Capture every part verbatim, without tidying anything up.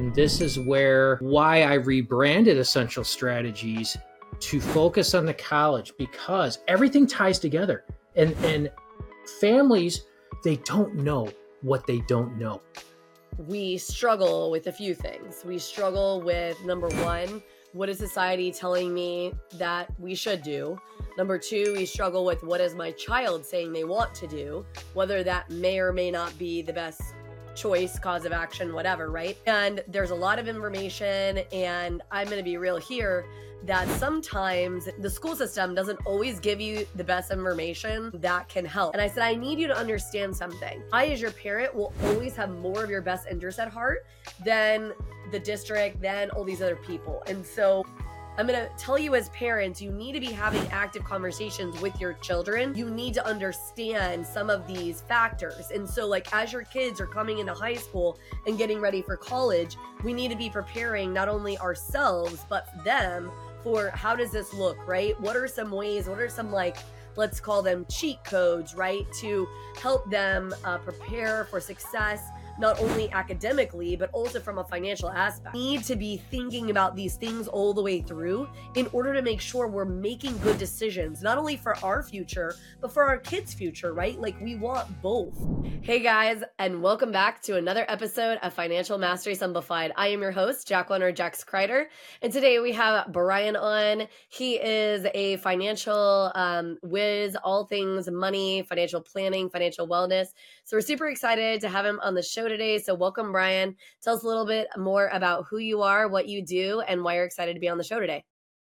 And this is where why I rebranded Essential Strategies to focus on the college, because everything ties together. And, and families, they don't know what they don't know. We struggle with a few things. We struggle with, number one, what is society telling me that we should do? Number two, we struggle with what is my child saying they want to do, whether that may or may not be the best choice, cause of action, whatever, right? And there's a lot of information, and I'm going to be real here that sometimes the school system doesn't always give you the best information that can help. And I said, I need you to understand something. I, as your parent, will always have more of your best interest at heart than the district, than all these other people. And so I'm going to tell you, as parents, you need to be having active conversations with your children. You need to understand some of these factors. And so, like, as your kids are coming into high school and getting ready for college, we need to be preparing not only ourselves, but them for how does this look, right? What are some ways, what are some, like, let's call them cheat codes, right? To help them uh, prepare for success, not only academically, but also from a financial aspect. We need to be thinking about these things all the way through in order to make sure we're making good decisions, not only for our future, but for our kids' future, right? Like, we want both. Hey guys, and welcome back to another episode of Financial Mastery Simplified. I am your host, Jacqueline or Jax Kreider, and today we have Brian on. He is a financial um, whiz, all things money, financial planning, financial wellness. So we're super excited to have him on the show today. So welcome, Brian. Tell us a little bit more about who you are, what you do, and why you're excited to be on the show today.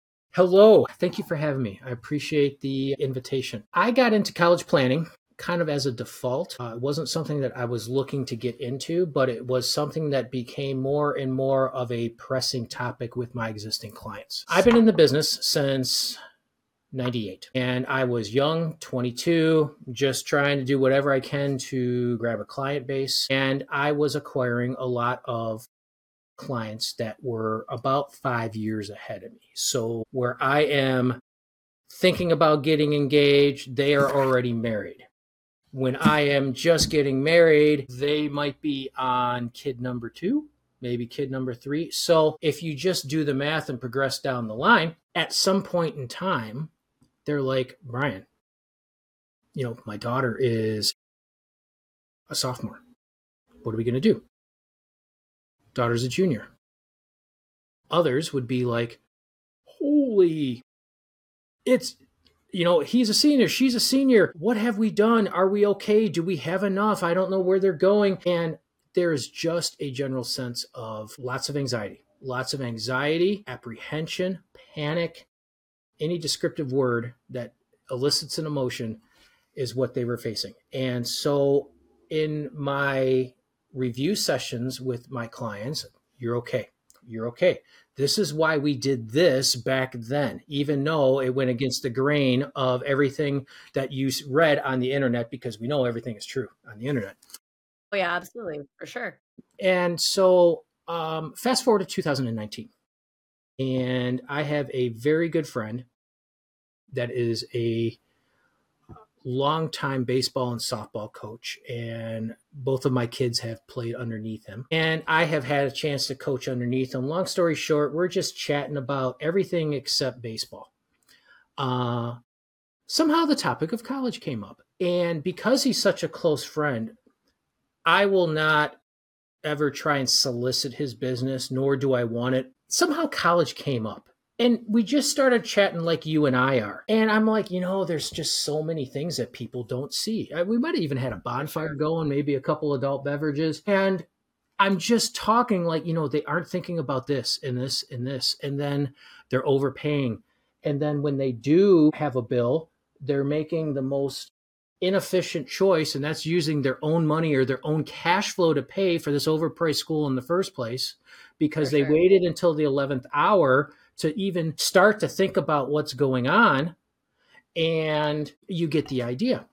Hello. Thank you for having me. I appreciate the invitation. I got into college planning kind of as a default. Uh, it wasn't something that I was looking to get into, but it was something that became more and more of a pressing topic with my existing clients. I've been in the business since ninety-eight. And I was young, twenty-two, just trying to do whatever I can to grab a client base. And I was acquiring a lot of clients that were about five years ahead of me. So where I am thinking about getting engaged, they are already married. When I am just getting married, they might be on kid number two, maybe kid number three. So if you just do the math and progress down the line, at some point in time, they're like, Brian, you know, my daughter is a sophomore. What are we going to do? Daughter's a junior. Others would be like, holy, it's, you know, he's a senior, she's a senior. What have we done? Are we okay? Do we have enough? I don't know where they're going. And there is just a general sense of lots of anxiety, lots of anxiety, apprehension, panic. Any descriptive word that elicits an emotion is what they were facing. And so in my review sessions with my clients, you're okay. You're okay. This is why we did this back then, even though it went against the grain of everything that you read on the internet, because we know everything is true on the internet. Oh yeah, absolutely. For sure. And so um, fast forward to two thousand nineteen. And I have a very good friend that is a longtime baseball and softball coach, and both of my kids have played underneath him. And I have had a chance to coach underneath him. Long story short, we're just chatting about everything except baseball. Uh, somehow the topic of college came up. And because he's such a close friend, I will not ever try and solicit his business, nor do I want it. Somehow college came up. And we just started chatting like you and I are. And I'm like, you know, there's just so many things that people don't see. We might have even had a bonfire going, maybe a couple adult beverages. And I'm just talking like, you know, they aren't thinking about this and this and this. And then they're overpaying. And then when they do have a bill, they're making the most inefficient choice. And that's using their own money or their own cash flow to pay for this overpriced school in the first place, because For they sure. waited until the eleventh hour to even start to think about what's going on. And you get the idea.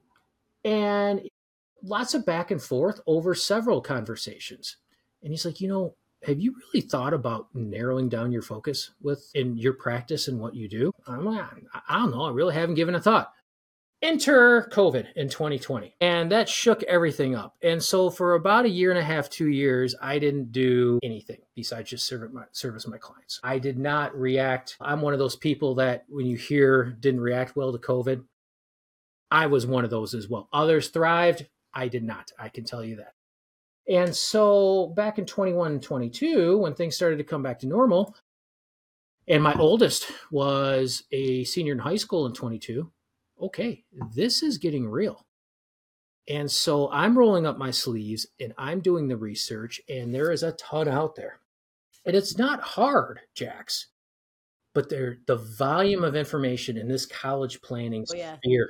And lots of back and forth over several conversations. And he's like, you know, have you really thought about narrowing down your focus with in your practice and what you do? I'm like, I don't know. I really haven't given a thought. Enter COVID in twenty twenty, and that shook everything up. And so for about a year and a half, two years, I didn't do anything besides just serve my, service my clients. I did not react. I'm one of those people that when you hear didn't react well to COVID, I was one of those as well. Others thrived. I did not. I can tell you that. And so back in twenty-one and twenty-two, when things started to come back to normal, and my oldest was a senior in high school in twenty-two, okay, this is getting real. And so I'm rolling up my sleeves and I'm doing the research, and there is a ton out there. And it's not hard, Jax, but there the volume of information in this college planning Oh, yeah. sphere,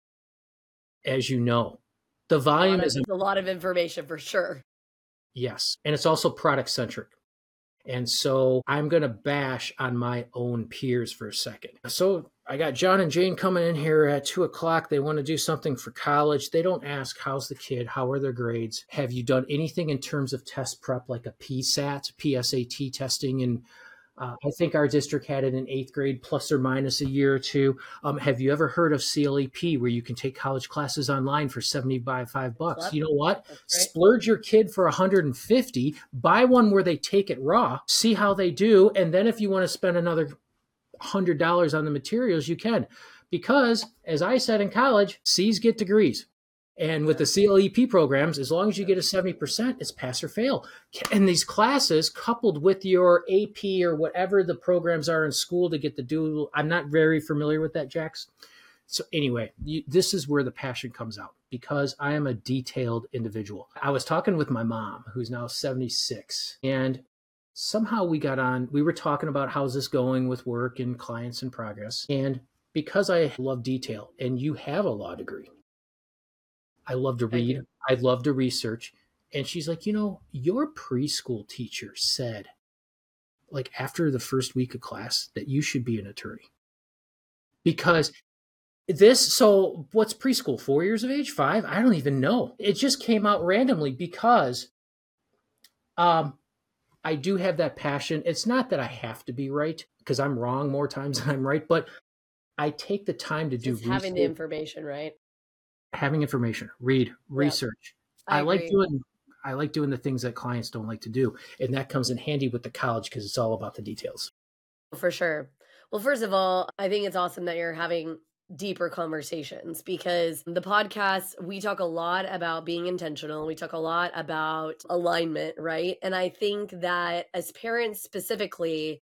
as you know, the volume A lot of, is a lot of information for sure. yes, and it's also product centric. And so I'm going to bash on my own peers for a second. So I got John and Jane coming in here at two o'clock. They want to do something for college. They don't ask, how's the kid? How are their grades? Have you done anything in terms of test prep, like a P SAT, P S A T testing? And uh, I think our district had it in eighth grade, plus or minus a year or two. Um, have you ever heard of C L E P, where you can take college classes online for seventy-five bucks? Yep. You know what? That's right. Splurge your kid for one hundred fifty, buy one where they take it raw, see how they do. And then if you want to spend another one hundred dollars on the materials, you can. Because as I said in college, C's get degrees. And with the C L E P programs, as long as you get a seventy percent, it's pass or fail. And these classes, coupled with your A P or whatever the programs are in school to get the dual, I'm not very familiar with that, Jax. So anyway, you, this is where the passion comes out, because I am a detailed individual. I was talking with my mom, who's now seventy-six, and somehow we got on, we were talking about how's this going with work and clients and progress. And because I love detail, and you have a law degree, I love to read. I love to research. And she's like, you know, your preschool teacher said, like after the first week of class, that you should be an attorney. Because this, so what's preschool? Four years of age? Five? I don't even know. It just came out randomly because um, I do have that passion. It's not that I have to be right, because I'm wrong more times than I'm right, but I take the time to do Just having the information, right? Having information, read, research. Yep. I, I like agree. doing I like doing the things that clients don't like to do. And that comes in handy with the college, because it's all about the details. For sure. Well, first of all, I think it's awesome that you're having deeper conversations, because the podcast, we talk a lot about being intentional. We talk a lot about alignment, right? And I think that as parents specifically,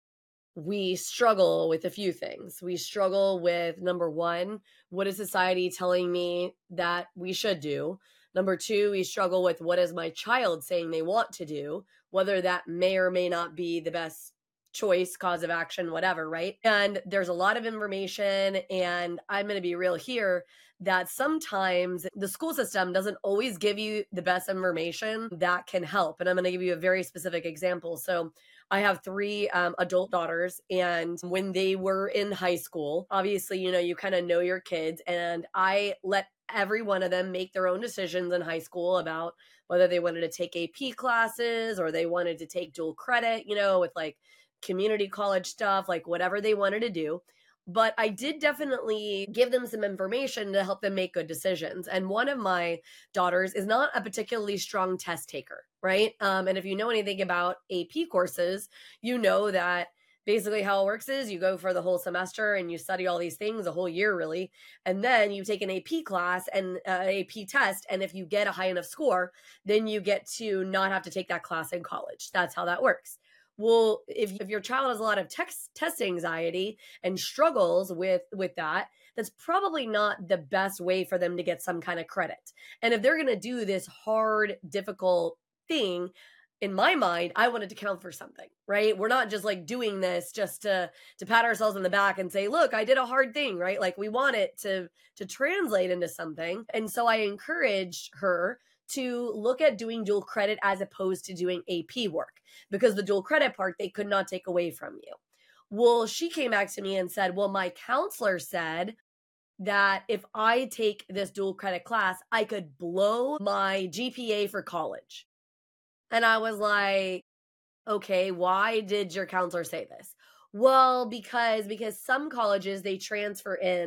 we struggle with a few things. We struggle with, number one, what is society telling me that we should do? Number two, we struggle with, what is my child saying they want to do, whether that may or may not be the best choice, cause of action, whatever, right? And there's a lot of information, and I'm going to be real here that sometimes the school system doesn't always give you the best information that can help. And I'm going to give you a very specific example. So I have three um, adult daughters, and when they were in high school, obviously, you know, you kind of know your kids, and I let every one of them make their own decisions in high school about whether they wanted to take A P classes or they wanted to take dual credit, you know, with like community college stuff, like whatever they wanted to do. But I did definitely give them some information to help them make good decisions. And one of my daughters is not a particularly strong test taker, right? Um, and if you know anything about A P courses, you know that basically how it works is you go for the whole semester and you study all these things a whole year, really. And then you take an A P class and uh, A P test. And if you get a high enough score, then you get to not have to take that class in college. That's how that works. Well, if, if your child has a lot of text, test anxiety and struggles with, with that, that's probably not the best way for them to get some kind of credit. And if they're going to do this hard, difficult thing, in my mind, I wanted to count for something, right? We're not just like doing this just to, to pat ourselves on the back and say, look, I did a hard thing, right? Like we want it to, to translate into something. And so I encouraged her to look at doing dual credit as opposed to doing A P work, because the dual credit part, they could not take away from you. Well, she came back to me and said, well, my counselor said that if I take this dual credit class, I could blow my G P A for college. And I was like, okay, why did your counselor say this? Well, because because some colleges, they transfer in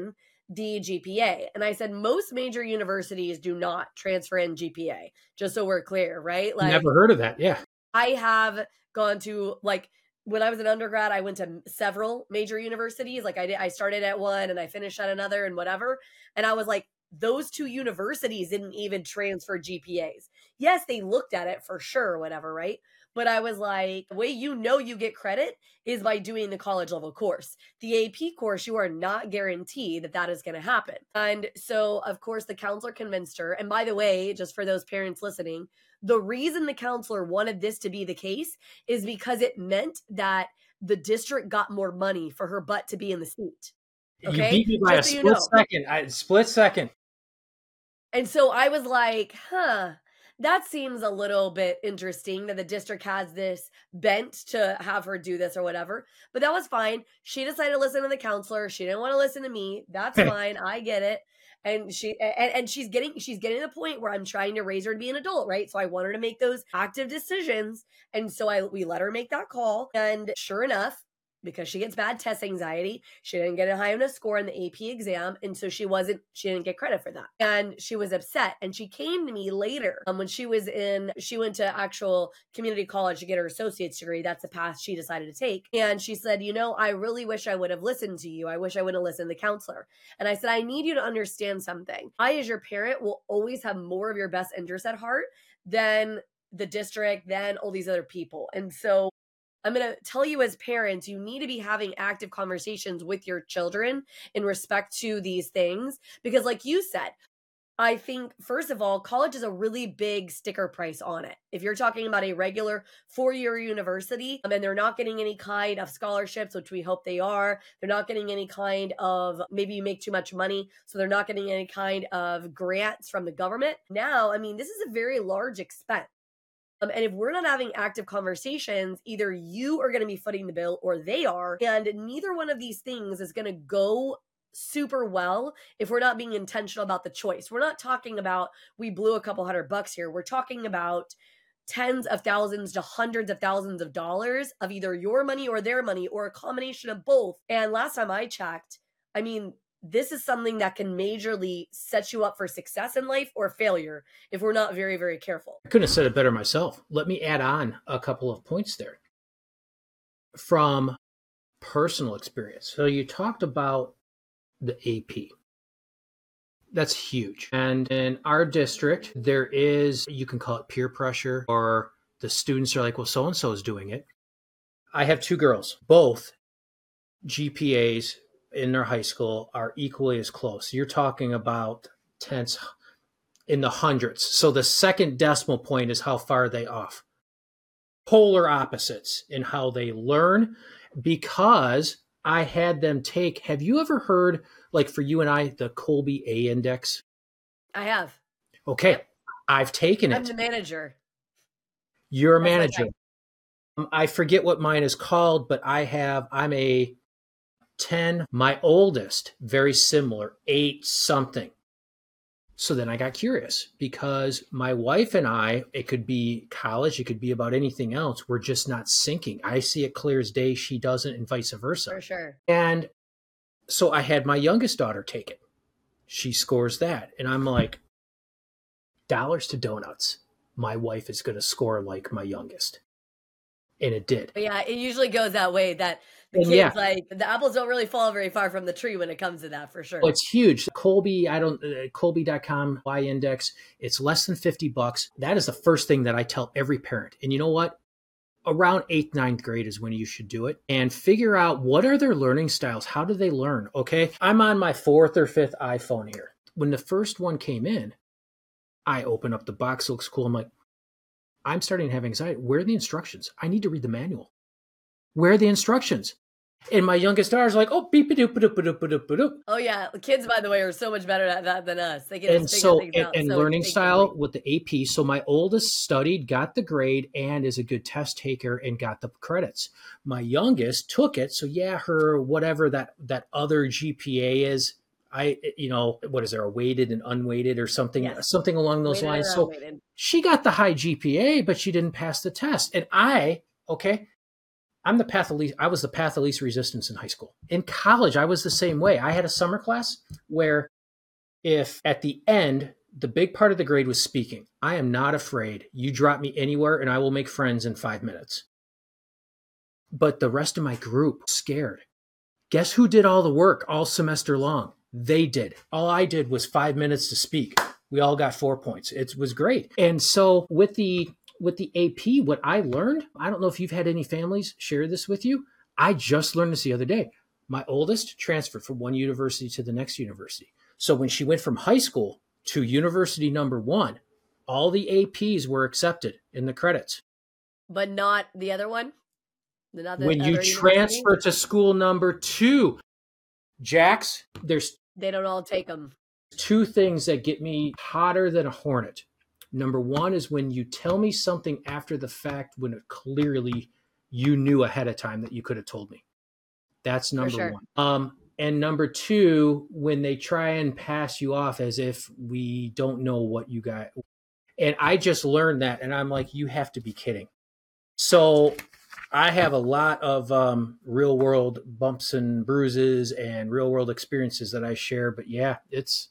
the G P A. And I said, most major universities do not transfer in G P A, just so we're clear, right? Like, never heard of that. Yeah. I have gone to, like, when I was an undergrad, I went to several major universities. Like I did, I started at one and I finished at another and whatever. And I was like, those two universities didn't even transfer G P As. Yes, they looked at it for sure, whatever, right? But I was like, the way you know you get credit is by doing the college level course. The A P course, you are not guaranteed that that is going to happen. And so, of course, the counselor convinced her. And by the way, just for those parents listening, the reason the counselor wanted this to be the case is because it meant that the district got more money for her butt to be in the seat. Okay? You beat me by Just a so split you know. second. I, split second. And so I was like, huh, that seems a little bit interesting that the district has this bent to have her do this or whatever. But that was fine. She decided to listen to the counselor. She didn't want to listen to me. That's fine. I get it. And she and, and she's getting she's getting to the point where I'm trying to raise her to be an adult, right? So I want her to make those active decisions. And so I we let her make that call. And sure enough, because she gets bad test anxiety, she didn't get a high enough score on the A P exam. And so she wasn't, she didn't get credit for that. And she was upset. And she came to me later um, when she was in, she went to actual community college to get her associate's degree. That's the path she decided to take. And she said, you know, I really wish I would have listened to you. I wish I would have listened to the counselor. And I said, I need you to understand something. I, as your parent, will always have more of your best interests at heart than the district, than all these other people. And so I'm going to tell you as parents, you need to be having active conversations with your children in respect to these things. Because like you said, I think, first of all, college is a really big sticker price on it. If you're talking about a regular four-year university um, and they're not getting any kind of scholarships, which we hope they are, they're not getting any kind of, maybe you make too much money, so they're not getting any kind of grants from the government. Now, I mean, this is a very large expense. Um, and if we're not having active conversations, either you are going to be footing the bill or they are. And neither one of these things is going to go super well if we're not being intentional about the choice. We're not talking about we blew a couple hundred bucks here. We're talking about tens of thousands to hundreds of thousands of dollars of either your money or their money or a combination of both. And last time I checked, I mean, this is something that can majorly set you up for success in life or failure if we're not very, very careful. I couldn't have said it better myself. Let me add on a couple of points there from personal experience. So you talked about the A P. That's huge. And in our district, there is, you can call it peer pressure, or the students are like, well, so-and-so is doing it. I have two girls, both G P As in their high school are equally as close. You're talking about tenths in the hundreds. So the second decimal point is how far they off. Polar opposites in how they learn, because I had them take, have you ever heard, like for you and I, the Kolbe A index? I have. Okay. Yep. I've taken it. I'm the manager. You're a That's manager. okay. I forget what mine is called, but I have, I'm a ten, my oldest, very similar, eight something. So then I got curious because my wife and I, it could be college, it could be about anything else. We're just not syncing. I see it clear as day. She doesn't, and vice versa. For sure. And so I had my youngest daughter take it. She scores that. And I'm like, dollars to donuts. My wife is going to score like my youngest. And it did. But yeah, it usually goes that way, that the And kids, yeah. like, the apples don't really fall very far from the tree when it comes to that, for sure. Oh, it's huge. Kolbe, I don't, uh, Kolbe dot com Y index, it's less than fifty bucks. That is the first thing that I tell every parent. And you know what? Around eighth, ninth grade is when you should do it, and figure out what are their learning styles. How do they learn? Okay. I'm on my fourth or fifth iPhone here. When the first one came in, I open up the box. It looks cool. I'm like, I'm starting to have anxiety. Where are the instructions? I need to read the manual. Where are the instructions? And my youngest daughter's like, oh, beep, doop, doop, doop, doop, doop. Oh yeah, the kids, by the way, are so much better at that than us. They can And figure so, things and, out and so learning style instinctively. with the A P. So my oldest studied, got the grade, and is a good test taker and got the credits. My youngest took it. So yeah, her whatever that that other G P A is. I, you know, what is there, a weighted and unweighted or something, Yes. something along those Weighted lines. or So unweighted. she got the high G P A, but she didn't pass the test. And I, okay, I'm the path of least, I was the path of least resistance in high school. In college, I was the same way. I had a summer class where if at the end, the big part of the grade was speaking, I am not afraid. You drop me anywhere and I will make friends in five minutes. But the rest of my group scared. Guess who did all the work all semester long? They did. All I did was five minutes to speak. We all got four points. It was great. And so with the with the A P, what I learned, I don't know if you've had any families share this with you. I just learned this the other day. My oldest transferred from one university to the next university. So when she went from high school to university number one, all the A Ps were accepted in the credits. But not the other one? Not the when you transfer to school number two, Jax, there's... They don't all take them. Two things that get me hotter than a hornet. Number one is when you tell me something after the fact when it clearly you knew ahead of time that you could have told me. That's number sure. one. Um, and number two, when they try and pass you off as if we don't know what you got. And I just learned that, and I'm like, you have to be kidding. So I have a lot of um, real world bumps and bruises and real world experiences that I share. But yeah, it's...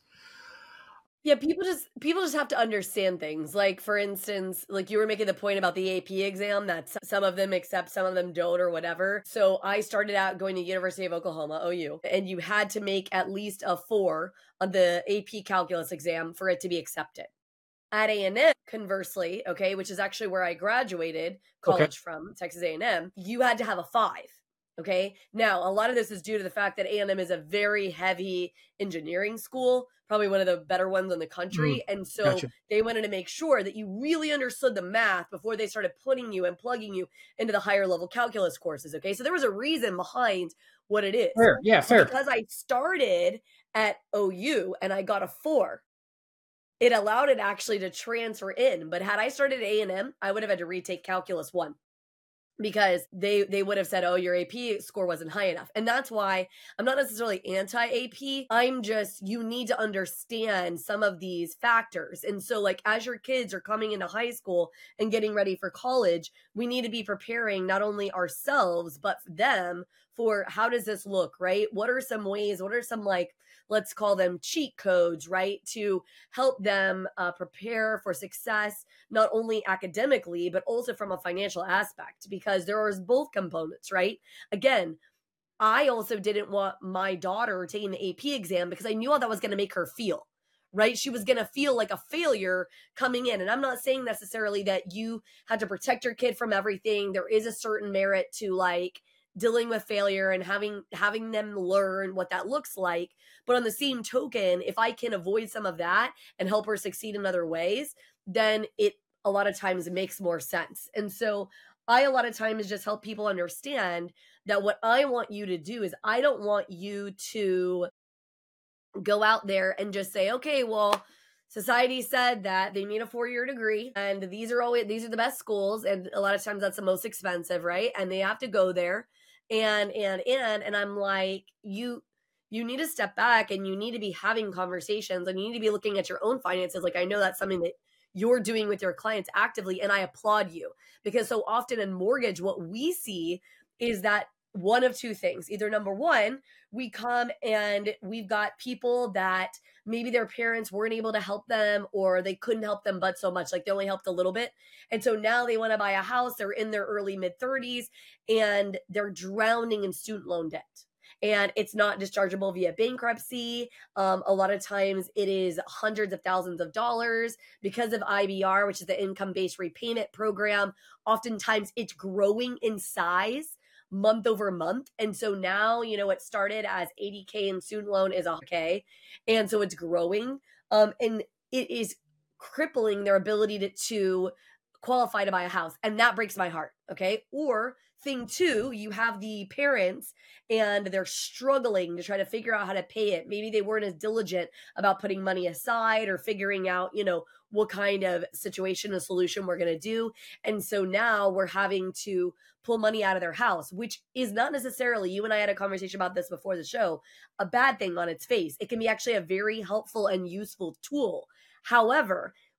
Yeah, people just people just have to understand things. Like, for instance, like you were making the point about the A P exam that some of them accept, some of them don't, or whatever. So I started out going to University of Oklahoma, O U, and you had to make at least a four on the A P calculus exam for it to be accepted. At A and M, conversely, okay, which is actually where I graduated college okay. from, Texas A and M, you had to have a five. Okay. Now, a lot of this is due to the fact that A and M is a very heavy engineering school, probably one of the better ones in the country. Mm, and so gotcha. They wanted to make sure that you really understood the math before they started putting you and plugging you into the higher level calculus courses. Okay. So there was a reason behind what it is. Fair. Yeah, fair. Because I started at O U and I got a four, it allowed it actually to transfer in. But had I started at A and M, I would have had to retake calculus one. Because they they would have said, oh, your A P score wasn't high enough. And that's why I'm not necessarily anti-A P. I'm just, you need to understand some of these factors. And so like as your kids are coming into high school and getting ready for college, we need to be preparing not only ourselves, but them for how does this look, right? What are some ways, what are some like, let's call them cheat codes, right? To help them uh, prepare for success, not only academically, but also from a financial aspect, because there are both components, right? Again, I also didn't want my daughter taking the A P exam because I knew how that was going to make her feel, right? She was going to feel like a failure coming in. And I'm not saying necessarily that you had to protect your kid from everything. There is a certain merit to like dealing with failure and having having them learn what that looks like. But on the same token, if I can avoid some of that and help her succeed in other ways, then it a lot of times makes more sense. And so I a lot of times just help people understand that what I want you to do is I don't want you to go out there and just say, okay, well, society said that they need a four-year degree and these are always these are the best schools. And a lot of times that's the most expensive, right? And they have to go there. And, and, and, and I'm like, you, you need to step back and you need to be having conversations and you need to be looking at your own finances. Like, I know that's something that you're doing with your clients actively. And I applaud you because so often in mortgage, what we see is that one of two things. Either number one, we come and we've got people that maybe their parents weren't able to help them or they couldn't help them but so much, like they only helped a little bit. And so now they want to buy a house. They're in their early mid thirties and they're drowning in student loan debt. And it's not dischargeable via bankruptcy. Um, a lot of times it is hundreds of thousands of dollars because of I B R, which is the income-based repayment program. Oftentimes it's growing in size month over month. And so now, you know, it started as eighty K in student loan is one hundred K. And so it's growing. Um, and it is crippling their ability to, to qualify to buy a house. And that breaks my heart. Okay. Or thing two, you have the parents and they're struggling to try to figure out how to pay it. Maybe they weren't as diligent about putting money aside or figuring out, you know, what kind of situation and solution we're going to do. And so now we're having to pull money out of their house, which is not necessarily, you and I had a conversation about this before the show, a bad thing on its face. It can be actually a very helpful and useful tool. However,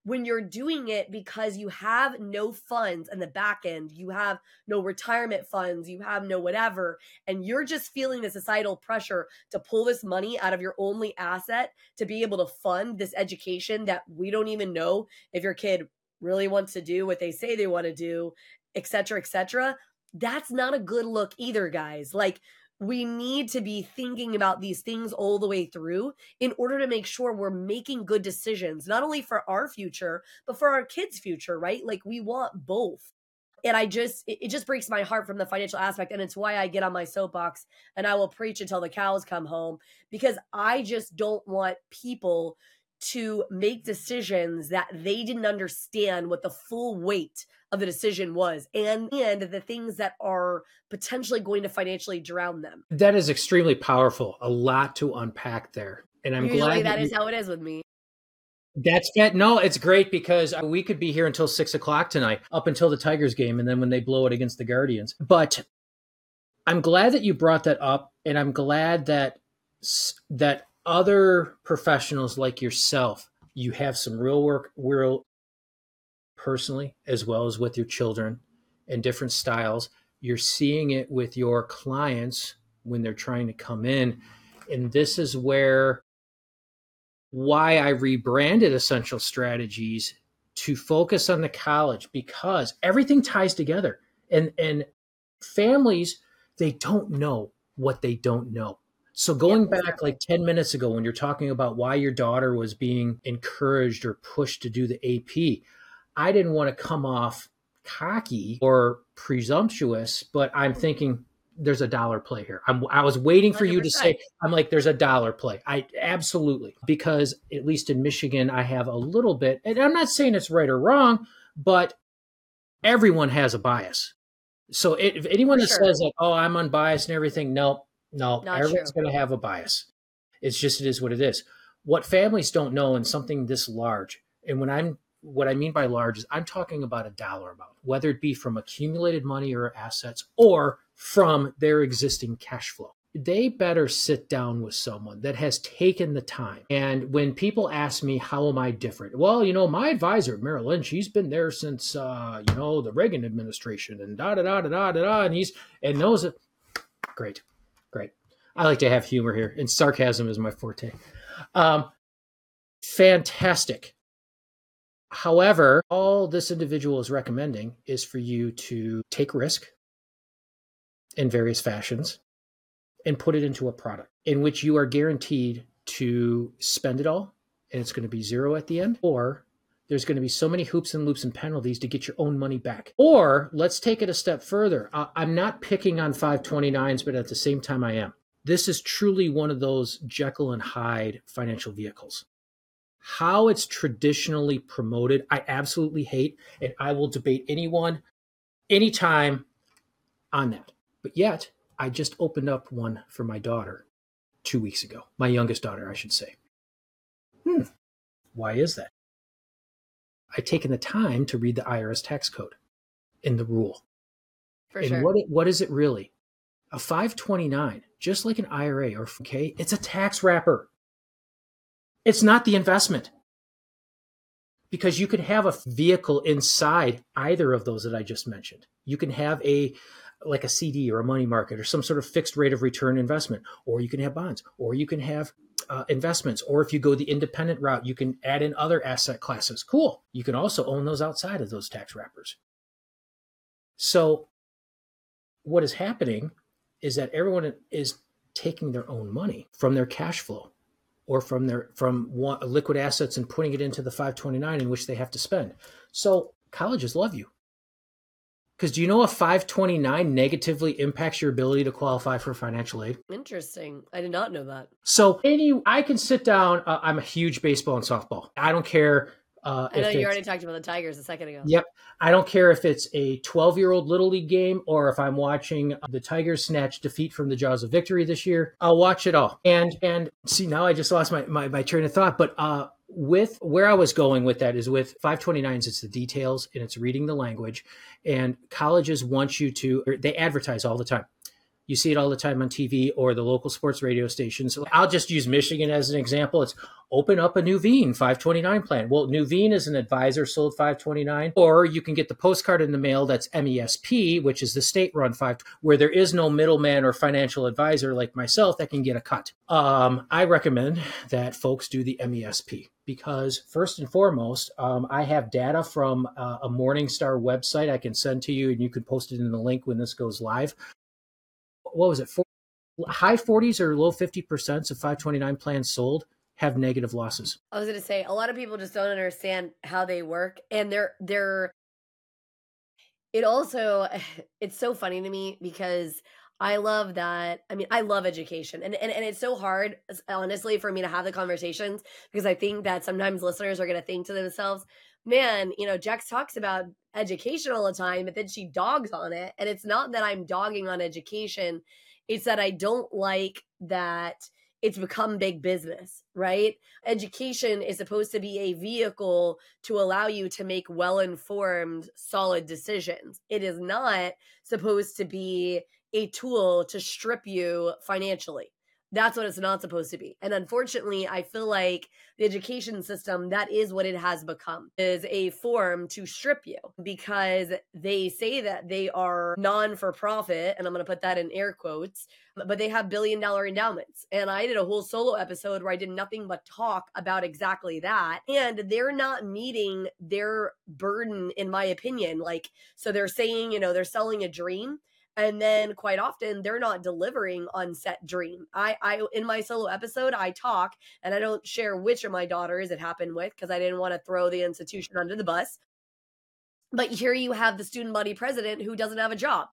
when you're doing it because you have no funds in the back end, you have no retirement funds, you have no whatever, and you're just feeling the societal pressure to pull this money out of your only asset to be able to fund this education that we don't even know if your kid really wants to do what they say they want to do, et cetera, et cetera. That's not a good look either, guys. Like, we need to be thinking about these things all the way through in order to make sure we're making good decisions, not only for our future, but for our kids' future, right? Like, we want both. And I just, it, it just breaks my heart from the financial aspect. And it's why I get on my soapbox and I will preach until the cows come home, because I just don't want people to make decisions that they didn't understand what the full weight of the decision was, and and the things that are potentially going to financially drown them. That is extremely powerful. A lot to unpack there. And I'm Usually glad that, that is you, how it is with me. That's it. No, it's great because we could be here until six o'clock tonight, up until the Tigers game, and then when they blow it against the Guardians. But I'm glad that you brought that up, and I'm glad that that other professionals like yourself, you have some real work, real personally, as well as with your children and different styles. You're seeing it with your clients when they're trying to come in. And this is where why I rebranded Essential Strategies to focus on the college, because everything ties together. And and families, they don't know what they don't know. So going Yeah, back like ten minutes ago, when you're talking about why your daughter was being encouraged or pushed to do the A P, I didn't want to come off cocky or presumptuous, but I'm thinking there's a dollar play here. I'm, I was waiting for you to say, I'm like, there's a dollar play. I absolutely, because at least in Michigan, I have a little bit, and I'm not saying it's right or wrong, but everyone has a bias. So it, if anyone For that sure. says like, oh, I'm unbiased and everything, no, no, Not everyone's true. going to have a bias. It's just, it is what it is. What families don't know in something this large, and when I'm, what I mean by large is I'm talking about a dollar amount, whether it be from accumulated money or assets or from their existing cash flow. They better sit down with someone that has taken the time. And when people ask me, how am I different? Well, you know, my advisor, Merrill Lynch, he's been there since, uh, you know, the Reagan administration and da, da, da, da, da, da, da, and he's, and knows it. Great, great. I like to have humor here, and sarcasm is my forte. Um, fantastic. However, all this individual is recommending is for you to take risk in various fashions and put it into a product in which you are guaranteed to spend it all and it's going to be zero at the end, or there's going to be so many hoops and loops and penalties to get your own money back. Or let's take it a step further. I'm not picking on five twenty-nines, but at the same time I am. This is truly one of those Jekyll and Hyde financial vehicles. How it's traditionally promoted, I absolutely hate, and I will debate anyone, anytime on that. But yet, I just opened up one for my daughter two weeks ago. My youngest daughter, I should say. Hmm, why is that? I've taken the time to read the I R S tax code and the rule. For and sure. what it, what is it really? A five twenty-nine, just like an I R A or four oh one k, it's a tax wrapper. It's not the investment, because you can have a vehicle inside either of those that I just mentioned. You can have a like a C D or a money market or some sort of fixed rate of return investment, or you can have bonds, or you can have uh, investments, or if you go the independent route, you can add in other asset classes. Cool. You can also own those outside of those tax wrappers. So what is happening is that everyone is taking their own money from their cash flow or from their from one, liquid assets and putting it into the five twenty-nine in which they have to spend. So colleges love you. Because do you know a five twenty-nine negatively impacts your ability to qualify for financial aid? Interesting. I did not know that. So any, I can sit down. Uh, I'm a huge baseball and softball. I don't care. Uh, I know if you it's- already talked about the Tigers a second ago. Yep. I don't care if it's a twelve-year-old Little League game or if I'm watching the Tigers snatch defeat from the jaws of victory this year. I'll watch it all. And and see, now I just lost my, my, my train of thought. But uh, with where I was going with that is with five twenty-nines, it's the details and it's reading the language. And colleges want you to, they advertise all the time. You see it all the time on T V or the local sports radio stations. So I'll just use Michigan as an example. It's open up a Nuveen five twenty-nine plan. Well, Nuveen is an advisor sold five twenty-nine, or you can get the postcard in the mail that's M E S P, which is the state-run five, where there is no middleman or financial advisor like myself that can get a cut. Um, I recommend that folks do the M E S P because first and foremost, um, I have data from uh, a Morningstar website I can send to you, and you can post it in the link when this goes live. What was it? For high forties or low fifty percent of five twenty-nine plans sold have negative losses. I was going to say, a lot of people just don't understand how they work. And they're, they're, it also, it's so funny to me because I love that. I mean, I love education and, and, and it's so hard, honestly, for me to have the conversations because I think that sometimes listeners are going to think to themselves, man, you know, Jax talks about education all the time, but then she dogs on it. And it's not that I'm dogging on education. It's that I don't like that it's become big business, right? Education is supposed to be a vehicle to allow you to make well-informed, solid decisions. It is not supposed to be a tool to strip you financially. That's what it's not supposed to be. And unfortunately, I feel like the education system, that is what it has become, is a form to strip you because they say that they are non-for-profit, and I'm going to put that in air quotes, but they have billion dollar endowments. And I did a whole solo episode where I did nothing but talk about exactly that. And they're not meeting their burden, in my opinion. Like, so they're saying, you know, they're selling a dream. And then quite often they're not delivering on set dream. I, I, in my solo episode, I talk and I don't share which of my daughters it happened with because I didn't want to throw the institution under the bus. But here you have the student body president who doesn't have a job.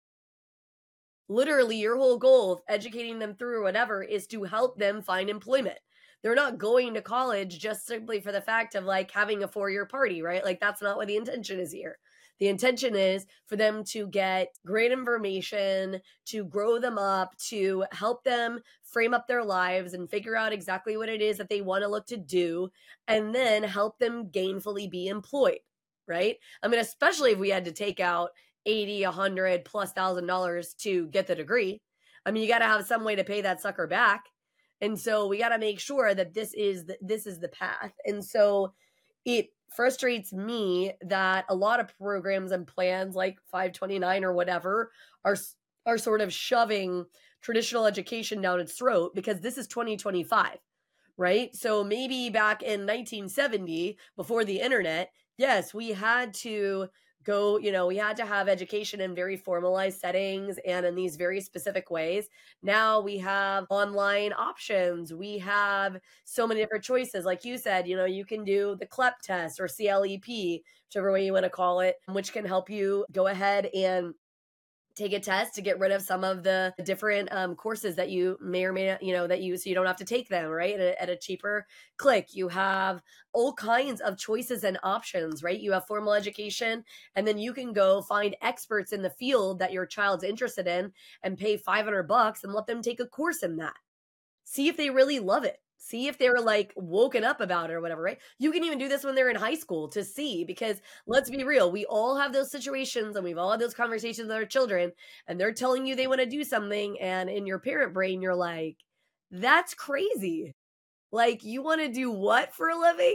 Literally your whole goal of educating them through or whatever is to help them find employment. They're not going to college just simply for the fact of like having a four-year party, right? Like that's not what the intention is here. The intention is for them to get great information, to grow them up, to help them frame up their lives and figure out exactly what it is that they want to look to do, and then help them gainfully be employed, right? I mean, especially if we had to take out eighty, a hundred plus thousand dollars to get the degree. I mean, you got to have some way to pay that sucker back. And so we got to make sure that this is the, this is the path. And so it frustrates me that a lot of programs and plans like five twenty-nine or whatever are are sort of shoving traditional education down its throat because this is twenty twenty-five, right? So maybe back in nineteen seventy, before the internet, yes, we had to go, you know, we had to have education in very formalized settings and in these very specific ways. Now we have online options. We have so many different choices. Like you said, you know, you can do the C L E P test or C L E P, whichever way you want to call it, which can help you go ahead and take a test to get rid of some of the different um, courses that you may or may not, you know, that you, so you don't have to take them, right? At a, at a cheaper click. You have all kinds of choices and options, right? You have formal education, and then you can go find experts in the field that your child's interested in and pay five hundred bucks and let them take a course in that. See if they really love it. See if they're like woken up about it or whatever, right? You can even do this when they're in high school to see, because let's be real, we all have those situations and we've all had those conversations with our children and they're telling you they want to do something. And in your parent brain, you're like, that's crazy. Like, you want to do what for a living?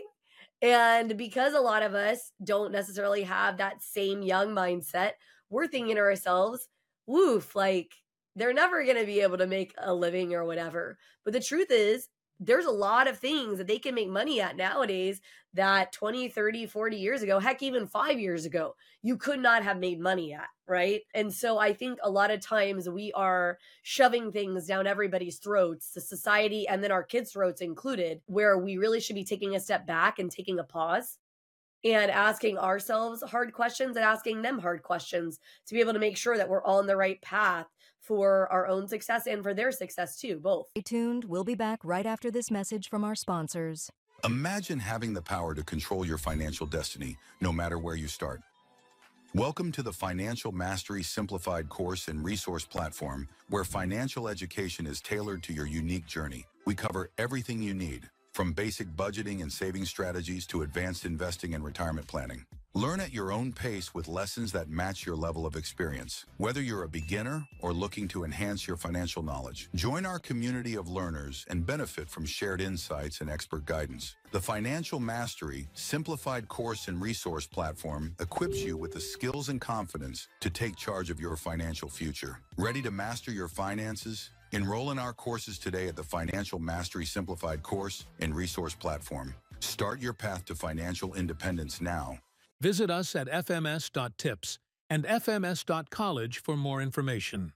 And because a lot of us don't necessarily have that same young mindset, we're thinking to ourselves, woof, like they're never going to be able to make a living or whatever. But the truth is, there's a lot of things that they can make money at nowadays that twenty, thirty, forty years ago, heck, even five years ago, you could not have made money at, right? And so I think a lot of times we are shoving things down everybody's throats, the society, and then our kids' throats included, where we really should be taking a step back and taking a pause and asking ourselves hard questions and asking them hard questions to be able to make sure that we're on the right path for our own success and for their success too, both. Stay tuned. We'll be back right after this message from our sponsors. Imagine having the power to control your financial destiny, no matter where you start. Welcome to the Financial Mastery Simplified course and resource platform, where financial education is tailored to your unique journey. We cover everything you need, from basic budgeting and saving strategies to advanced investing and retirement planning. Learn at your own pace with lessons that match your level of experience. Whether you're a beginner or looking to enhance your financial knowledge, join our community of learners and benefit from shared insights and expert guidance. The Financial Mastery Simplified Course and Resource Platform equips you with the skills and confidence to take charge of your financial future. Ready to master your finances? Enroll in our courses today at the Financial Mastery Simplified Course and Resource Platform. Start your path to financial independence now. Visit us at f m s dot tips and f m s dot college for more information.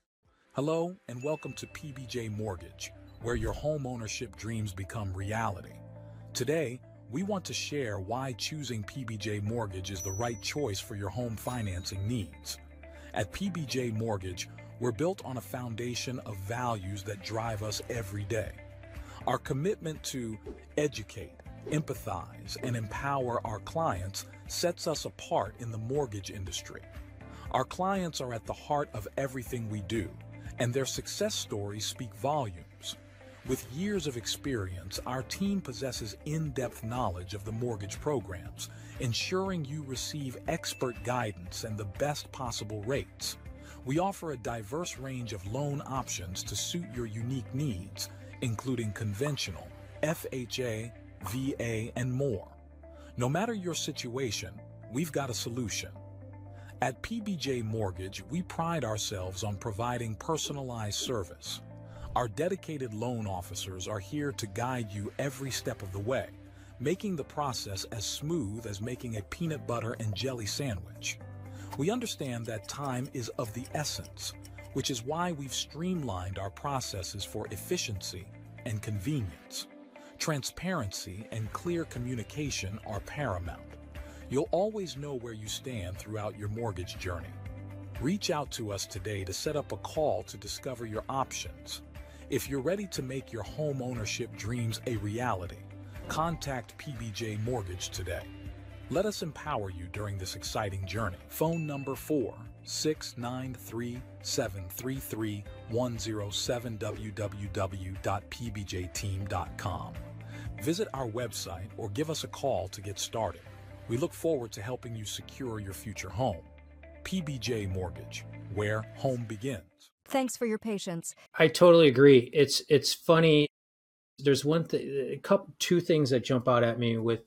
Hello and welcome to P B J Mortgage, where your home ownership dreams become reality. Today, we want to share why choosing P B J Mortgage is the right choice for your home financing needs. At P B J Mortgage, we're built on a foundation of values that drive us every day. Our commitment to educate, empathize, and empower our clients sets us apart in the mortgage industry. Our clients are at the heart of everything we do, and their success stories speak volumes. With years of experience, our team possesses in-depth knowledge of the mortgage programs, ensuring you receive expert guidance and the best possible rates. We offer a diverse range of loan options to suit your unique needs, including conventional, F H A, V A, and more. No matter your situation, we've got a solution. At P B J Mortgage, we pride ourselves on providing personalized service. Our dedicated loan officers are here to guide you every step of the way, making the process as smooth as making a peanut butter and jelly sandwich. We understand that time is of the essence, which is why we've streamlined our processes for efficiency and convenience. Transparency and clear communication are paramount. You'll always know where you stand throughout your mortgage journey. Reach out to us today to set up a call to discover your options. If you're ready to make your home ownership dreams a reality, contact P B J Mortgage today. Let us empower you during this exciting journey. Phone number four six nine three, seven three three, one zero seven, w w w dot p b j team dot com. Visit our website or give us a call to get started. We look forward to helping you secure your future home. P B J Mortgage, where home begins. Thanks for your patience. I totally agree. It's it's funny. There's one thing, a couple, two things that jump out at me with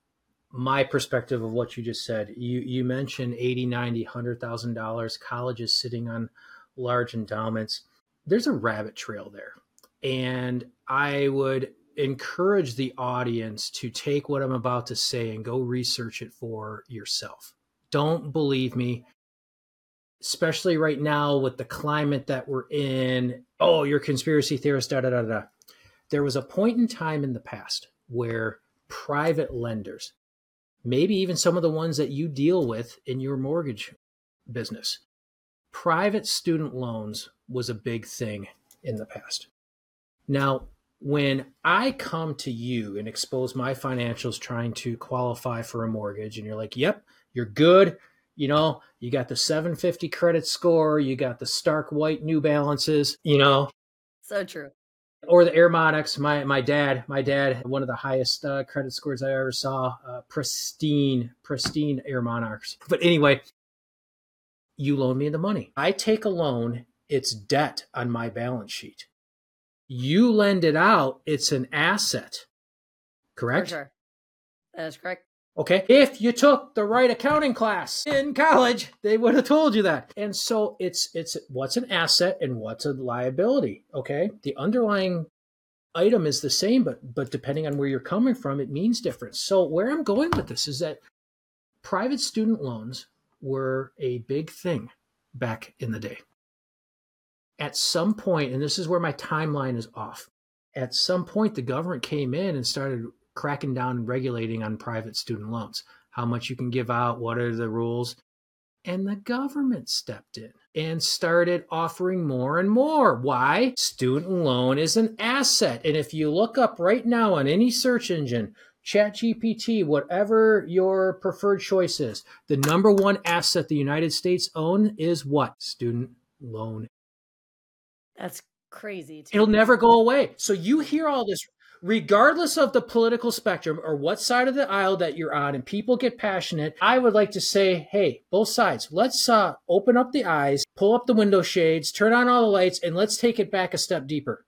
my perspective of what you just said. You you mentioned eighty, ninety, one hundred thousand dollars, colleges sitting on large endowments. There's a rabbit trail there. And I would encourage the audience to take what I'm about to say and go research it for yourself. Don't believe me, especially right now with the climate that we're in. Oh, you're a conspiracy theorist, da da da da. There was a point in time in the past where private lenders, maybe even some of the ones that you deal with in your mortgage business, private student loans was a big thing in the past. Now, when I come to you and expose my financials trying to qualify for a mortgage, and you're like, yep, you're good. You know, you got the seven fifty credit score, you got the stark white New Balances, you know. So true. Or the Airmonics. My my dad, my dad had one of the highest uh, credit scores I ever saw. Uh, pristine, pristine Airmonarchs. But anyway, you loan me the money. I take a loan, it's debt on my balance sheet. You lend it out, it's an asset. Correct? For sure. That is correct. Okay. If you took the right accounting class in college, they would have told you that. And so it's it's what's an asset and what's a liability. Okay. The underlying item is the same, but but depending on where you're coming from, it means different. So where I'm going with this is that private student loans were a big thing back in the day. At some point, and this is where my timeline is off, at some point the government came in and started cracking down and regulating on private student loans, how much you can give out, what are the rules. And the government stepped in and started offering more and more. Why? Student loan is an asset. And if you look up right now on any search engine, ChatGPT, whatever your preferred choice is, the number one asset the United States own is what? Student loan. That's crazy. Too. It'll never go away. So you hear all this regardless of the political spectrum or what side of the aisle that you're on and people get passionate, I would like to say, hey, both sides, let's uh, open up the eyes, pull up the window shades, turn on all the lights, and let's take it back a step deeper.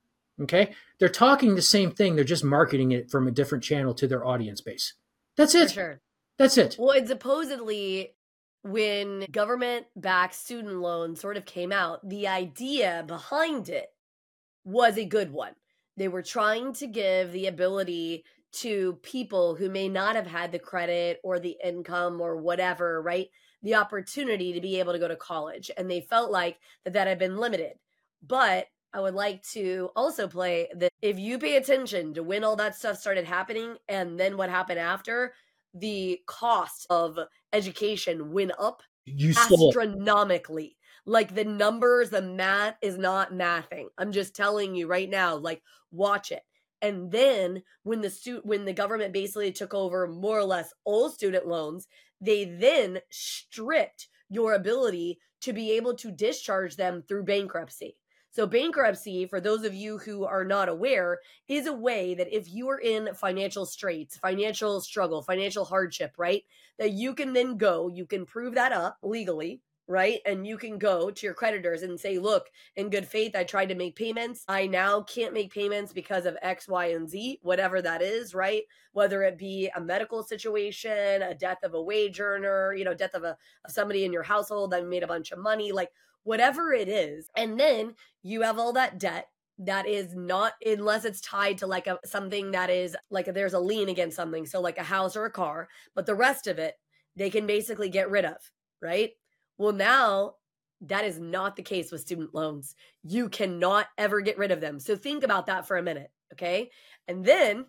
Okay? They're talking the same thing. They're just marketing it from a different channel to their audience base. That's it. For sure. That's it. Well, and supposedly when government-backed student loans sort of came out, the idea behind it was a good one. They were trying to give the ability to people who may not have had the credit or the income or whatever, right? The opportunity to be able to go to college. And they felt like that that had been limited. But I would like to also play that if you pay attention to when all that stuff started happening and then what happened after, the cost of education went up You stole it. astronomically. Like the numbers, the math is not mathing. I'm just telling you right now, like watch it. And then when the stu- when the government basically took over more or less all student loans, they then stripped your ability to be able to discharge them through bankruptcy. So bankruptcy, for those of you who are not aware, is a way that if you are in financial straits, financial struggle, financial hardship, right, that you can then go, you can prove that up legally, right? And you can go to your creditors and say, look, in good faith, I tried to make payments. I now can't make payments because of X, Y, and Z, whatever that is, right? Whether it be a medical situation, a death of a wage earner, you know, death of, a, of somebody in your household that made a bunch of money, like whatever it is. And then you have all that debt that is not, unless it's tied to like a something that is like there's a lien against something. So like a house or a car, but the rest of it, they can basically get rid of, right? Well, now that is not the case with student loans. You cannot ever get rid of them. So think about that for a minute, okay? And then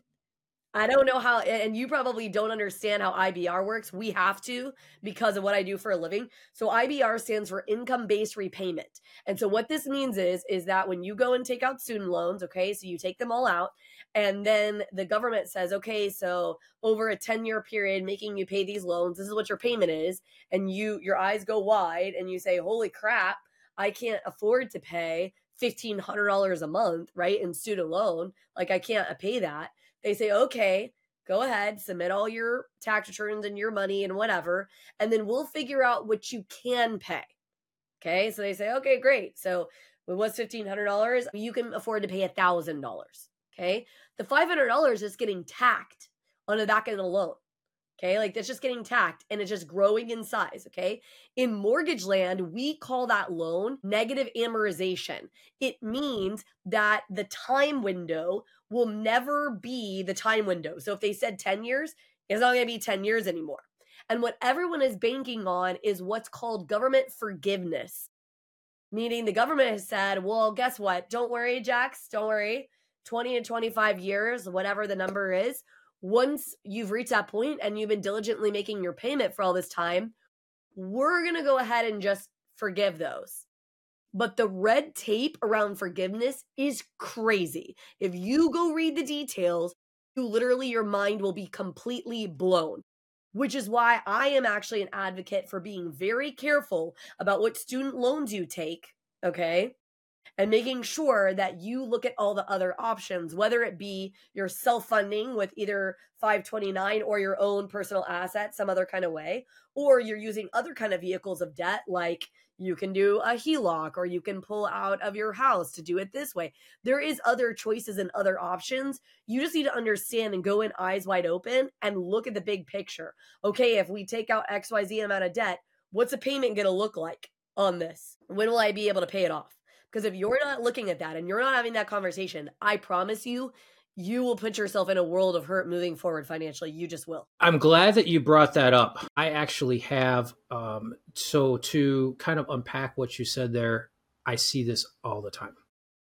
I don't know how, and you probably don't understand how I B R works. We have to because of what I do for a living. So I B R stands for income-based repayment. And so what this means is, is that when you go and take out student loans, okay, so you take them all out, and then the government says, okay, so over a ten-year period, making you pay these loans, this is what your payment is, and you your eyes go wide, and you say, holy crap, I can't afford to pay fifteen hundred dollars a month, right, in student loan. Like, I can't pay that. They say, okay, go ahead, submit all your tax returns and your money and whatever, and then we'll figure out what you can pay. Okay, so they say, okay, great. So it was fifteen hundred dollars. You can afford to pay one thousand dollars. Okay, the five hundred dollars is getting tacked on the back end of the loan. Okay, like that's just getting tacked and it's just growing in size. Okay, in mortgage land, we call that loan negative amortization. It means that the time window will never be the time window. So if they said ten years, it's not going to be ten years anymore. And what everyone is banking on is what's called government forgiveness, meaning the government has said, well, guess what? Don't worry, Jax, don't worry. twenty and twenty-five years, whatever the number is, once you've reached that point and you've been diligently making your payment for all this time, we're going to go ahead and just forgive those. But the red tape around forgiveness is crazy. If you go read the details, you literally, your mind will be completely blown, which is why I am actually an advocate for being very careful about what student loans you take, okay? And making sure that you look at all the other options, whether it be your self-funding with either five twenty-nine or your own personal asset, some other kind of way, or you're using other kind of vehicles of debt, like you can do a H E L O C or you can pull out of your house to do it this way. There is other choices and other options. You just need to understand and go in eyes wide open and look at the big picture. Okay, if we take out X Y Z amount of debt, what's the payment going to look like on this? When will I be able to pay it off? Because if you're not looking at that and you're not having that conversation, I promise you, you will put yourself in a world of hurt moving forward financially. You just will. I'm glad that you brought that up. I actually have, um, so to kind of unpack what you said there, I see this all the time.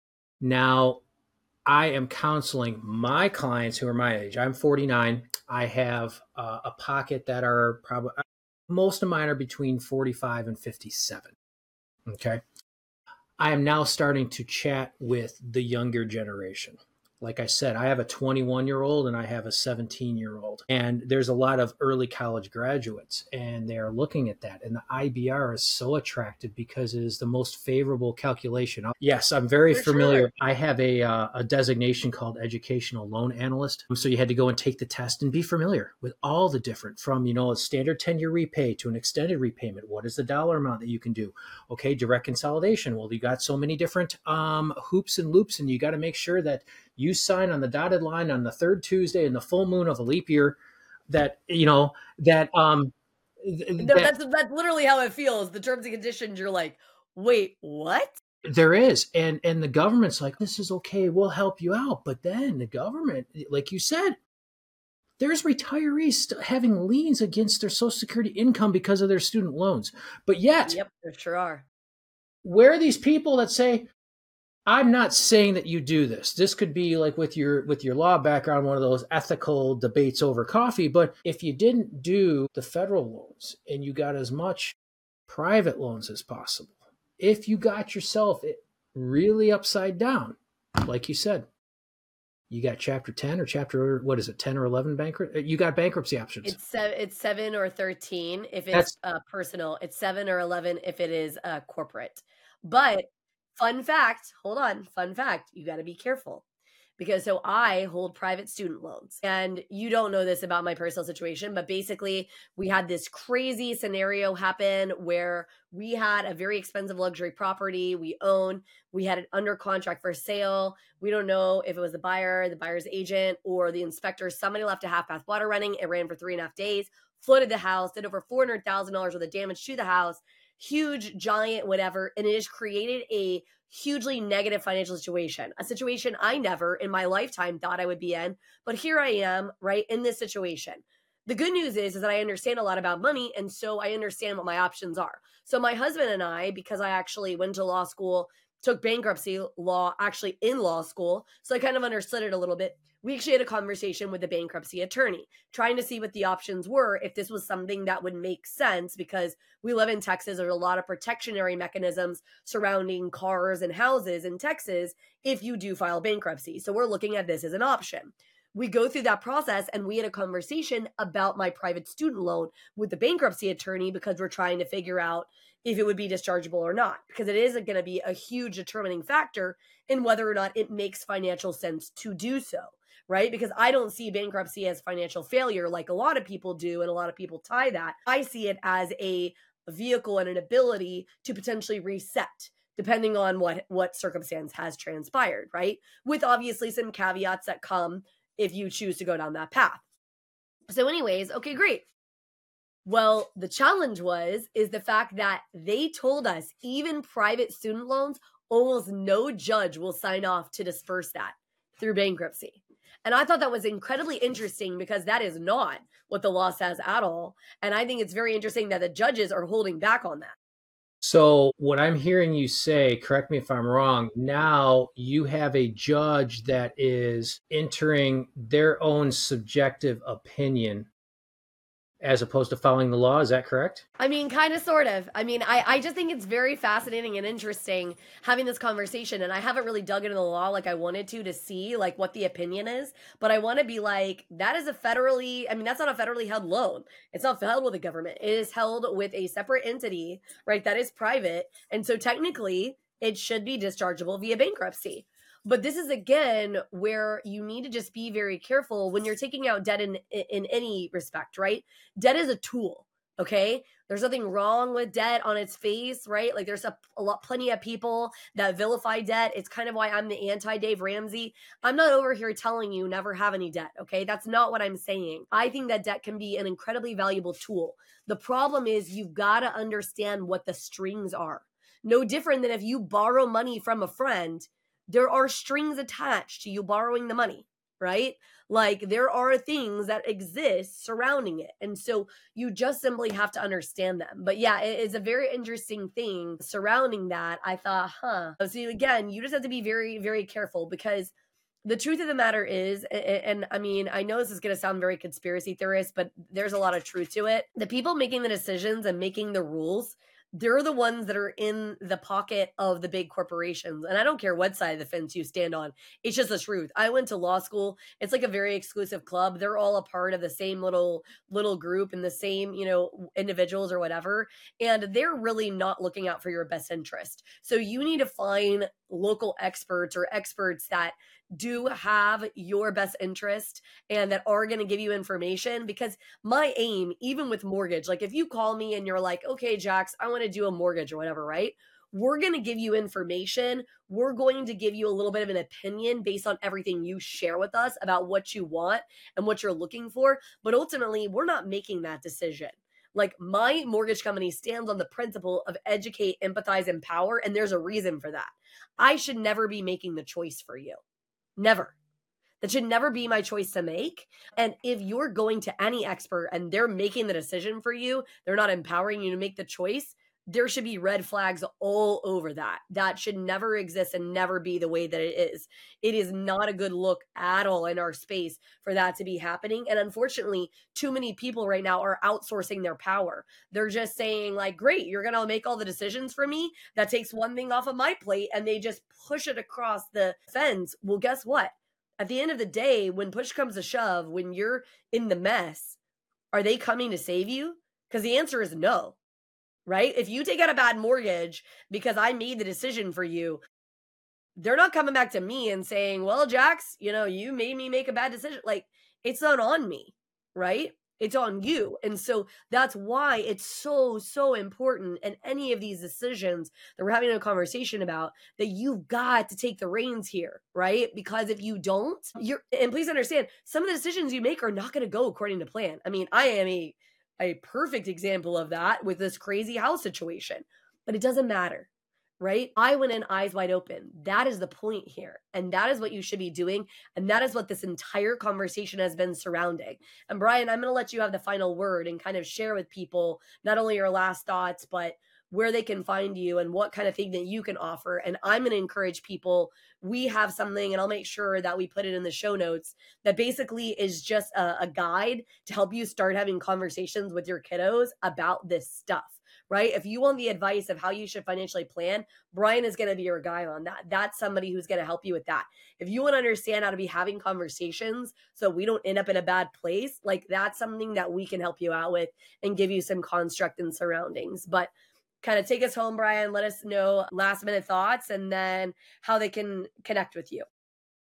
Now, I am counseling my clients who are my age. I'm forty-nine. I have uh, a pocket that are probably, most of mine are between forty-five and fifty-seven. Okay. I am now starting to chat with the younger generation. Like I said, I have a twenty-one year old and I have a seventeen year old. And there's a lot of early college graduates and they're looking at that. And the I B R is so attractive because it is the most favorable calculation. Yes, I'm very For familiar. sure. I have a, uh, a designation called educational loan analyst. So you had to go and take the test and be familiar with all the different, from, you know, a standard ten year repay to an extended repayment. What is the dollar amount that you can do? Okay, direct consolidation. Well, you got so many different um, hoops and loops, and you got to make sure that you sign on the dotted line on the third Tuesday in the full moon of a leap year. That, you know, that um, th- No, that that's that's literally how it feels. The terms and conditions, you're like, wait, what? there is, and and the government's like, this is okay, we'll help you out. But then the government, like you said, there's retirees still having liens against their Social Security income because of their student loans. But yet, Yep, there sure are. where are these people that say, I'm not saying that you do this. This could be like with your with your law background, one of those ethical debates over coffee. But if you didn't do the federal loans and you got as much private loans as possible, if you got yourself it really upside down, like you said, you got chapter ten or chapter, what is it, ten or eleven bankrupt? You got bankruptcy options. It's seven, it's seven or thirteen if it's That's uh, personal. It's seven or eleven if it is uh, corporate. But fun fact, hold on, fun fact, you got to be careful. Because so I hold private student loans, and you don't know this about my personal situation, but basically we had this crazy scenario happen where we had a very expensive luxury property we own. We had it under contract for sale. We don't know if it was the buyer, the buyer's agent, or the inspector. Somebody left a half-bath water running. It ran for three and a half days, flooded the house, did over four hundred thousand dollars worth of damage to the house, huge, giant, whatever. And it has created a hugely negative financial situation, a situation I never in my lifetime thought I would be in. But here I am, right, in this situation. The good news is, is that I understand a lot about money, and so I understand what my options are. So my husband and I, because I actually went to law school, took bankruptcy law actually in law school, so I kind of understood it a little bit. We actually had a conversation with the bankruptcy attorney, trying to see what the options were, if this was something that would make sense, because we live in Texas. There's a lot of protectionary mechanisms surrounding cars and houses in Texas if you do file bankruptcy. So we're looking at this as an option. We go through that process, and we had a conversation about my private student loan with the bankruptcy attorney because we're trying to figure out if it would be dischargeable or not, because it is going to be a huge determining factor in whether or not it makes financial sense to do so, right? Because I don't see bankruptcy as financial failure like a lot of people do, and a lot of people tie that. I see it as a vehicle and an ability to potentially reset depending on what, what circumstance has transpired, right? With obviously some caveats that come if you choose to go down that path. So anyways, okay, great. Well, the challenge was, is the fact that they told us even private student loans, almost no judge will sign off to disperse that through bankruptcy. And I thought that was incredibly interesting because that is not what the law says at all. And I think it's very interesting that the judges are holding back on that. So what I'm hearing you say, correct me if I'm wrong, now you have a judge that is entering their own subjective opinion as opposed to following the law. Is that correct? I mean, kind of, sort of. I mean, I, I just think it's very fascinating and interesting having this conversation. And I haven't really dug into the law like I wanted to, to see like what the opinion is. But I want to be like, that is a federally, I mean, that's not a federally held loan. It's not held with the government. It is held with a separate entity, right? That is private. And so technically it should be dischargeable via bankruptcy. But this is, again, where you need to just be very careful when you're taking out debt in in any respect, right? Debt is a tool, okay? There's nothing wrong with debt on its face, right? Like there's a, a lot, plenty of people that vilify debt. It's kind of why I'm the anti-Dave Ramsey. I'm not over here telling you never have any debt, okay? That's not what I'm saying. I think that debt can be an incredibly valuable tool. The problem is you've got to understand what the strings are. No different than if you borrow money from a friend, there are strings attached to you borrowing the money, right? Like there are things that exist surrounding it. And so you just simply have to understand them. But yeah, it is a very interesting thing surrounding that. I thought, huh. So again, you just have to be very, very careful because the truth of the matter is, and, and I mean, I know this is going to sound very conspiracy theorist, but there's a lot of truth to it. The people making the decisions and making the rules, they're the ones that are in the pocket of the big corporations. And I don't care what side of the fence you stand on. It's just the truth. I went to law school. It's like a very exclusive club. They're all a part of the same little, little group and the same, you know, individuals or whatever. And they're really not looking out for your best interest. So you need to find local experts or experts that do have your best interest and that are going to give you information. Because my aim, even with mortgage, like if you call me and you're like, okay, Jax, I want to do a mortgage or whatever, right? We're going to give you information. We're going to give you a little bit of an opinion based on everything you share with us about what you want and what you're looking for. But ultimately, we're not making that decision. Like my mortgage company stands on the principle of educate, empathize, empower. And there's a reason for that. I should never be making the choice for you. Never. That should never be my choice to make. And if you're going to any expert and they're making the decision for you, they're not empowering you to make the choice, there should be red flags all over that. That should never exist and never be the way that it is. It is not a good look at all in our space for that to be happening. And unfortunately, too many people right now are outsourcing their power. They're just saying like, great, you're going to make all the decisions for me. That takes one thing off of my plate. And they just push it across the fence. Well, guess what? At the end of the day, when push comes to shove, when you're in the mess, are they coming to save you? Because the answer is no. Right? If you take out a bad mortgage because I made the decision for you, they're not coming back to me and saying, well, Jax, you know, you made me make a bad decision. Like, it's not on me, right? It's on you. And so that's why it's so, so important in any of these decisions that we're having a conversation about that you've got to take the reins here, right? Because if you don't, you're, and please understand, some of the decisions you make are not going to go according to plan. I mean, I am a a perfect example of that with this crazy house situation, but it doesn't matter, right? I went in eyes wide open. That is the point here. And that is what you should be doing. And that is what this entire conversation has been surrounding. And Brian, I'm going to let you have the final word and kind of share with people, not only your last thoughts, but where they can find you and what kind of thing that you can offer. And I'm going to encourage people. We have something, and I'll make sure that we put it in the show notes, that basically is just a, a guide to help you start having conversations with your kiddos about this stuff, right? If you want the advice of how you should financially plan, Brian is going to be your guy on that. That's somebody who's going to help you with that. If you want to understand how to be having conversations so we don't end up in a bad place, like that's something that we can help you out with and give you some construct and surroundings. But kind of take us home, Brian. Let us know last minute thoughts and then how they can connect with you.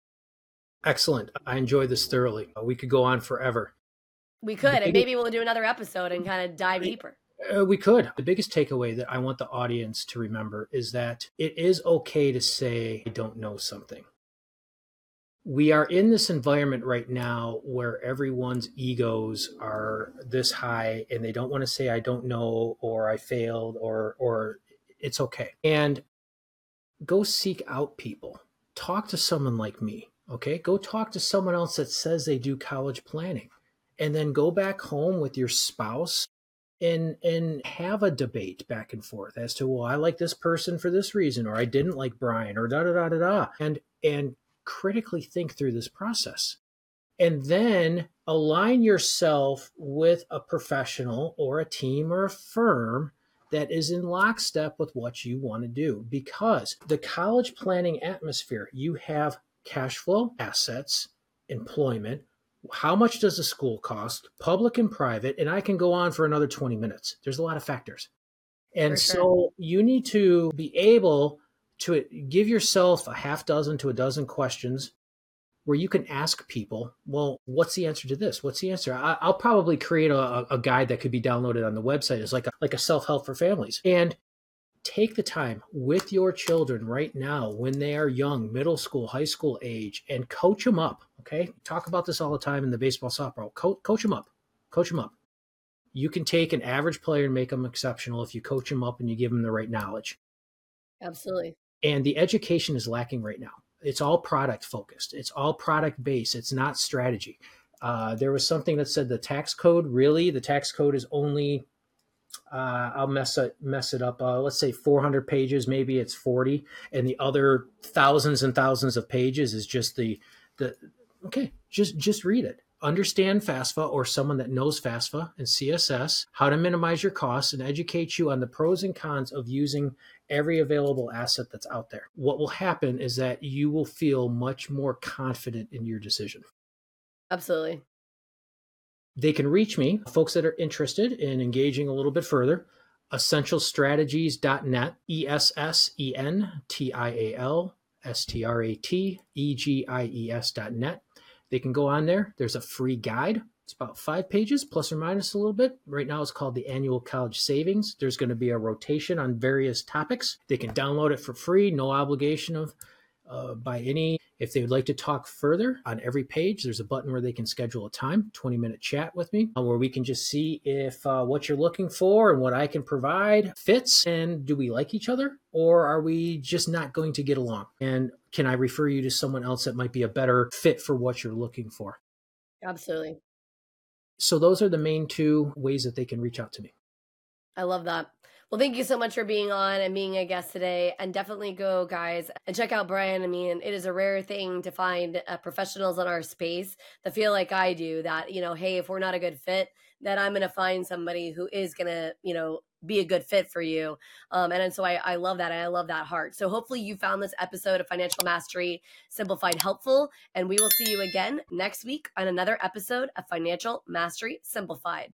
Excellent. I enjoyed this thoroughly. We could go on forever. We could, and maybe we'll do another episode and kind of dive deeper. Uh, we could. The biggest takeaway that I want the audience to remember is that it is okay to say, I don't know something. We are in this environment right now where everyone's egos are this high and they don't want to say, I don't know, or I failed, or, or it's okay. And go seek out people. Talk to someone like me, okay? Go talk to someone else that says they do college planning, and then go back home with your spouse and, and have a debate back and forth as to, well, I like this person for this reason, or I didn't like Brian, or da, da, da, da, da. And, and, critically think through this process, and then align yourself with a professional or a team or a firm that is in lockstep with what you want to do. Because the college planning atmosphere, you have cash flow, assets, employment. How much does the school cost, public and private? And I can go on for another twenty minutes. There's a lot of factors. And For sure. so you need to be able to give yourself a half dozen to a dozen questions where you can ask people, well, what's the answer to this? What's the answer? I, I'll probably create a, a guide that could be downloaded on the website. It's like a, like a self-help for families. And take the time with your children right now when they are young, middle school, high school age, and coach them up, okay? Talk about this all the time in the baseball, softball. Co- coach them up. Coach them up. You can take an average player and make them exceptional if you coach them up and you give them the right knowledge. Absolutely. And the education is lacking right now. It's all product focused. It's all product based. It's not strategy. Uh, there was something that said the tax code, really, the tax code is only, uh, I'll mess it, mess it up. Uh, let's say four hundred pages, maybe it's forty. And the other thousands and thousands of pages is just the, the okay, just, just read it. understand FAFSA or someone that knows FAFSA and C S S, how to minimize your costs, and educate you on the pros and cons of using every available asset that's out there. What will happen is that you will feel much more confident in your decision. Absolutely. They can reach me, folks that are interested in engaging a little bit further, essential strategies dot net, E S S E N T I A L S T R A T E G I E S dot net. They can go on there. There's a free guide. It's about five pages, plus or minus a little bit. Right now it's called the Annual College Savings. There's going to be a rotation on various topics. They can download it for free, no obligation of uh, by any. If they would like to talk further, on every page, there's a button where they can schedule a time, twenty minute chat with me, uh, where we can just see if uh, what you're looking for and what I can provide fits, and do we like each other, or are we just not going to get along? And can I refer you to someone else that might be a better fit for what you're looking for? Absolutely. So those are the main two ways that they can reach out to me. I love that. Well, thank you so much for being on and being a guest today. And definitely go, guys, and check out Brian. I mean, it is a rare thing to find uh, professionals in our space that feel like I do, that, you know, hey, if we're not a good fit, that I'm going to find somebody who is going to, you know, be a good fit for you. Um, and, and so I, I love that. And I love that heart. So hopefully you found this episode of Financial Mastery Simplified helpful. And we will see you again next week on another episode of Financial Mastery Simplified.